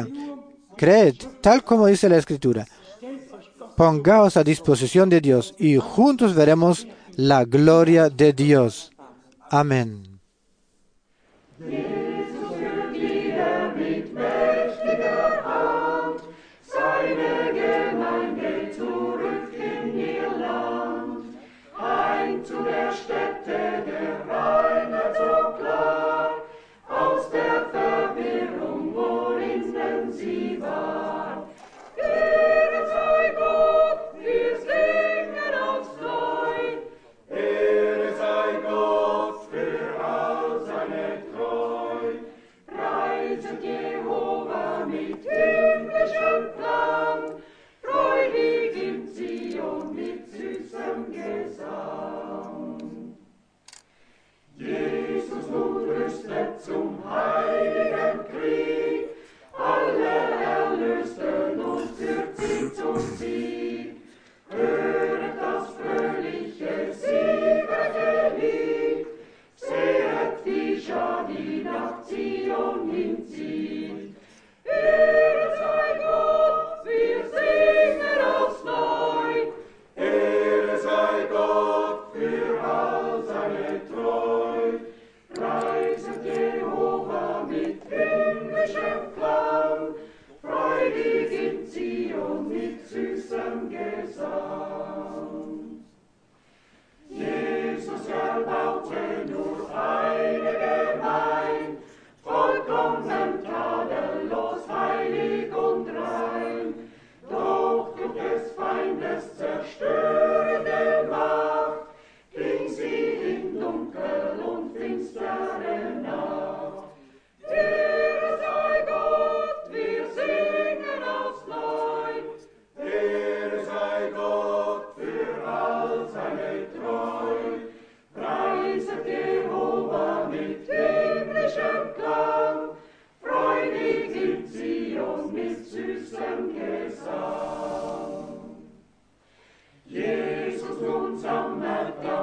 Creed, tal como dice la Escritura. Pongaos a disposición de Dios y juntos veremos la gloria de Dios. Amén. Jesus, nun sammelt